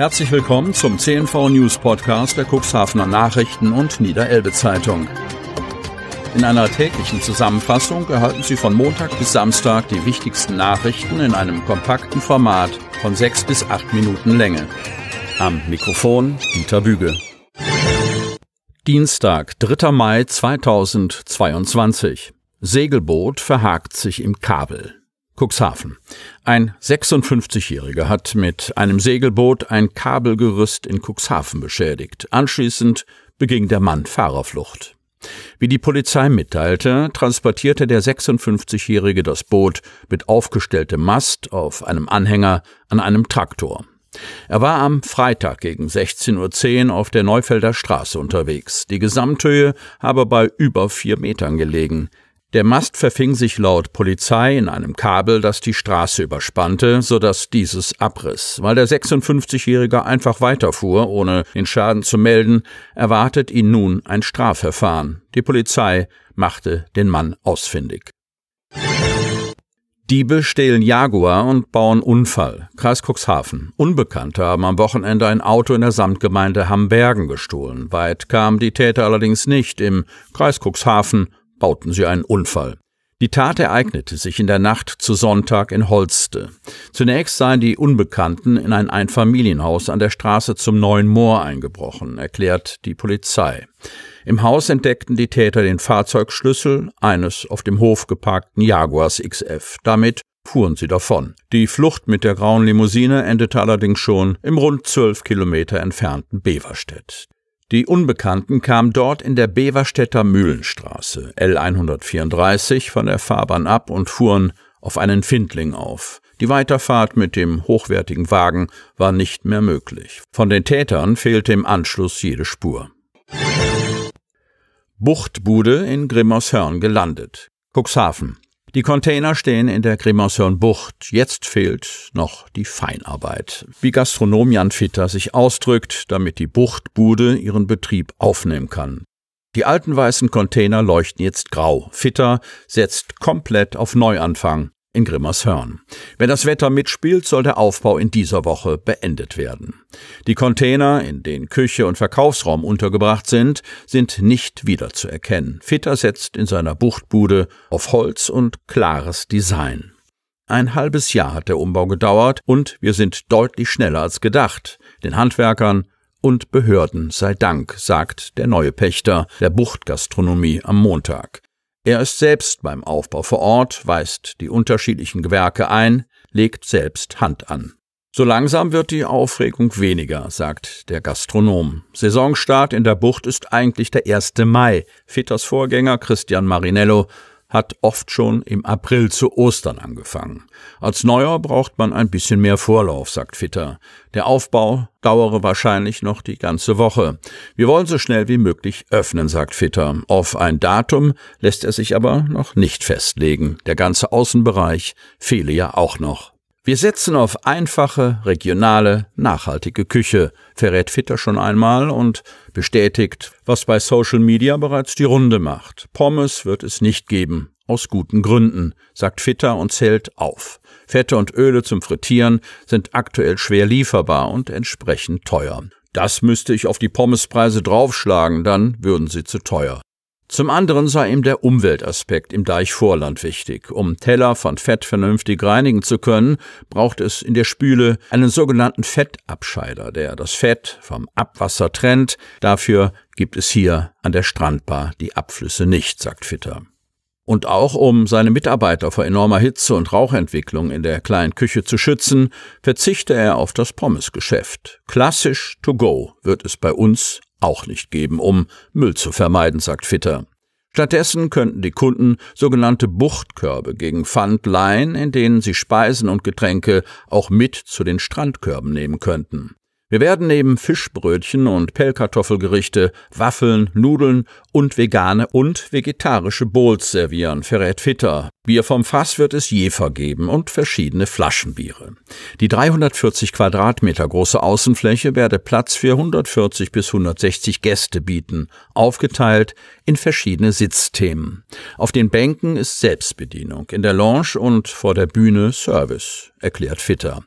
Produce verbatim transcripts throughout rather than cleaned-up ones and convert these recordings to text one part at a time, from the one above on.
Herzlich willkommen zum C N V News Podcast der Cuxhavener Nachrichten und Niederelbe Zeitung. In einer täglichen Zusammenfassung erhalten Sie von Montag bis Samstag die wichtigsten Nachrichten in einem kompakten Format von sechs bis acht Minuten Länge. Am Mikrofon Dieter Büge. Dienstag, dritter Mai zweitausendzweiundzwanzig. Segelboot verhakt sich im Kabel. Cuxhaven. Ein sechsundfünfzigjähriger hat mit einem Segelboot ein Kabelgerüst in Cuxhaven beschädigt. Anschließend beging der Mann Fahrerflucht. Wie die Polizei mitteilte, transportierte der sechsundfünfzigjährige das Boot mit aufgestelltem Mast auf einem Anhänger an einem Traktor. Er war am Freitag gegen sechzehn Uhr zehn auf der Neufelder Straße unterwegs. Die Gesamthöhe habe bei über vier Metern gelegen. Der Mast verfing sich laut Polizei in einem Kabel, das die Straße überspannte, sodass dieses abriss. Weil der sechsundfünfzigjährige einfach weiterfuhr, ohne den Schaden zu melden, erwartet ihn nun ein Strafverfahren. Die Polizei machte den Mann ausfindig. Diebe stehlen Jaguar und bauen Unfall. Kreis Cuxhaven. Unbekannte haben am Wochenende ein Auto in der Samtgemeinde Hambergen gestohlen. Weit kamen die Täter allerdings nicht. Im Kreis Cuxhaven bauten sie einen Unfall. Die Tat ereignete sich in der Nacht zu Sonntag in Holste. Zunächst seien die Unbekannten in ein Einfamilienhaus an der Straße zum Neuen Moor eingebrochen, erklärt die Polizei. Im Haus entdeckten die Täter den Fahrzeugschlüssel eines auf dem Hof geparkten Jaguars X F. Damit fuhren sie davon. Die Flucht mit der grauen Limousine endete allerdings schon im rund zwölf Kilometer entfernten Beverstedt. Die Unbekannten kamen dort in der Beverstedter Mühlenstraße L hundertvierunddreißig von der Fahrbahn ab und fuhren auf einen Findling auf. Die Weiterfahrt mit dem hochwertigen Wagen war nicht mehr möglich. Von den Tätern fehlte im Anschluss jede Spur. Buchtbude in Grimmershörn gelandet. Cuxhaven. Die Container stehen in der Grimmershörn-Bucht. Jetzt fehlt noch die Feinarbeit. Wie Gastronom Jan Fitter sich ausdrückt, damit die Buchtbude ihren Betrieb aufnehmen kann. Die alten weißen Container leuchten jetzt grau. Fitter setzt komplett auf Neuanfang in Grimmershörn. Wenn das Wetter mitspielt, soll der Aufbau in dieser Woche beendet werden. Die Container, in denen Küche und Verkaufsraum untergebracht sind, sind nicht wiederzuerkennen. Fitter setzt in seiner Buchtbude auf Holz und klares Design. Ein halbes Jahr hat der Umbau gedauert und wir sind deutlich schneller als gedacht. Den Handwerkern und Behörden sei Dank, sagt der neue Pächter der Buchtgastronomie am Montag. Er ist selbst beim Aufbau vor Ort, weist die unterschiedlichen Gewerke ein, legt selbst Hand an. So langsam wird die Aufregung weniger, sagt der Gastronom. Saisonstart in der Bucht ist eigentlich der erste Mai. Fitters Vorgänger Christian Marinello hat oft schon im April zu Ostern angefangen. Als Neuer braucht man ein bisschen mehr Vorlauf, sagt Fitter. Der Aufbau dauere wahrscheinlich noch die ganze Woche. Wir wollen so schnell wie möglich öffnen, sagt Fitter. Auf ein Datum lässt er sich aber noch nicht festlegen. Der ganze Außenbereich fehle ja auch noch. Wir setzen auf einfache, regionale, nachhaltige Küche, verrät Fitter schon einmal und bestätigt, was bei Social Media bereits die Runde macht. Pommes wird es nicht geben, aus guten Gründen, sagt Fitter und zählt auf. Fette und Öle zum Frittieren sind aktuell schwer lieferbar und entsprechend teuer. Das müsste ich auf die Pommespreise draufschlagen, dann würden sie zu teuer. Zum anderen sei ihm der Umweltaspekt im Deichvorland wichtig. Um Teller von Fett vernünftig reinigen zu können, braucht es in der Spüle einen sogenannten Fettabscheider, der das Fett vom Abwasser trennt. Dafür gibt es hier an der Strandbar die Abflüsse nicht, sagt Fitter. Und auch um seine Mitarbeiter vor enormer Hitze und Rauchentwicklung in der kleinen Küche zu schützen, verzichte er auf das Pommesgeschäft. Klassisch to go wird es bei uns auch nicht geben, um Müll zu vermeiden, sagt Fitter. Stattdessen könnten die Kunden sogenannte Buchtkörbe gegen Pfand leihen, in denen sie Speisen und Getränke auch mit zu den Strandkörben nehmen könnten. Wir werden neben Fischbrötchen und Pellkartoffelgerichte Waffeln, Nudeln und vegane und vegetarische Bowls servieren, verrät Fitter. Bier vom Fass wird es Jefer geben und verschiedene Flaschenbiere. Die dreihundertvierzig Quadratmeter große Außenfläche werde Platz für hundertvierzig bis hundertsechzig Gäste bieten, aufgeteilt in verschiedene Sitzthemen. Auf den Bänken ist Selbstbedienung, in der Lounge und vor der Bühne Service, erklärt Fitter.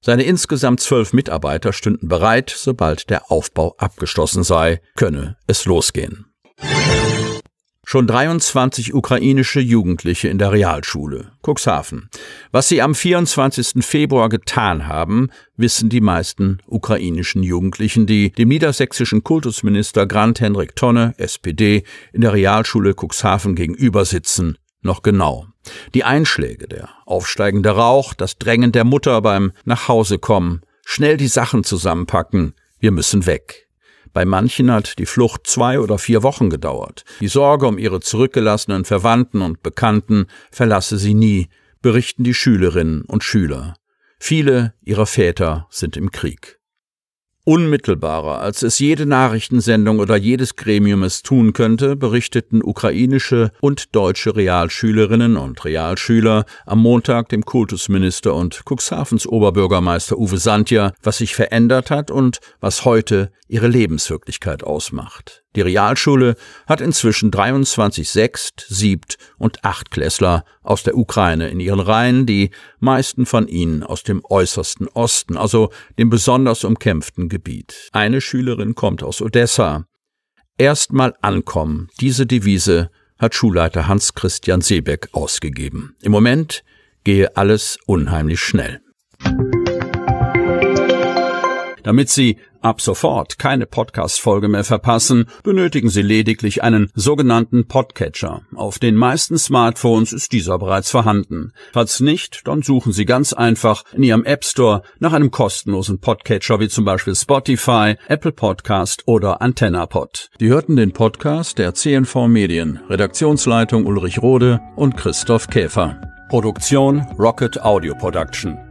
Seine insgesamt zwölf Mitarbeiter stünden bereit, sobald der Aufbau abgeschlossen sei, könne es losgehen. Schon dreiundzwanzig ukrainische Jugendliche in der Realschule Cuxhaven. Was sie am vierundzwanzigsten Februar getan haben, wissen die meisten ukrainischen Jugendlichen, die dem niedersächsischen Kultusminister Grant-Hendrik Tonne, S P D, in der Realschule Cuxhaven gegenüber sitzen, noch genau. Die Einschläge, der aufsteigende Rauch, das Drängen der Mutter beim Nachhausekommen, schnell die Sachen zusammenpacken, wir müssen weg. Bei manchen hat die Flucht zwei oder vier Wochen gedauert. Die Sorge um ihre zurückgelassenen Verwandten und Bekannten verlasse sie nie, berichten die Schülerinnen und Schüler. Viele ihrer Väter sind im Krieg. Unmittelbarer, als es jede Nachrichtensendung oder jedes Gremium es tun könnte, berichteten ukrainische und deutsche Realschülerinnen und Realschüler am Montag dem Kultusminister und Cuxhavens Oberbürgermeister Uwe Santja, was sich verändert hat und was heute ihre Lebenswirklichkeit ausmacht. Die Realschule hat inzwischen dreiundzwanzig Sechst-, Siebt- und Achtklässler aus der Ukraine in ihren Reihen, die meisten von ihnen aus dem äußersten Osten, also dem besonders umkämpften Gebiet. Eine Schülerin kommt aus Odessa. Erstmal ankommen, diese Devise hat Schulleiter Hans-Christian Seebeck ausgegeben. Im Moment gehe alles unheimlich schnell. Damit Sie ab sofort keine Podcast-Folge mehr verpassen, benötigen Sie lediglich einen sogenannten Podcatcher. Auf den meisten Smartphones ist dieser bereits vorhanden. Falls nicht, dann suchen Sie ganz einfach in Ihrem App Store nach einem kostenlosen Podcatcher wie zum Beispiel Spotify, Apple Podcast oder AntennaPod. Sie hörten den Podcast der C N V Medien, Redaktionsleitung Ulrich Rode und Christoph Käfer. Produktion Rocket Audio Production.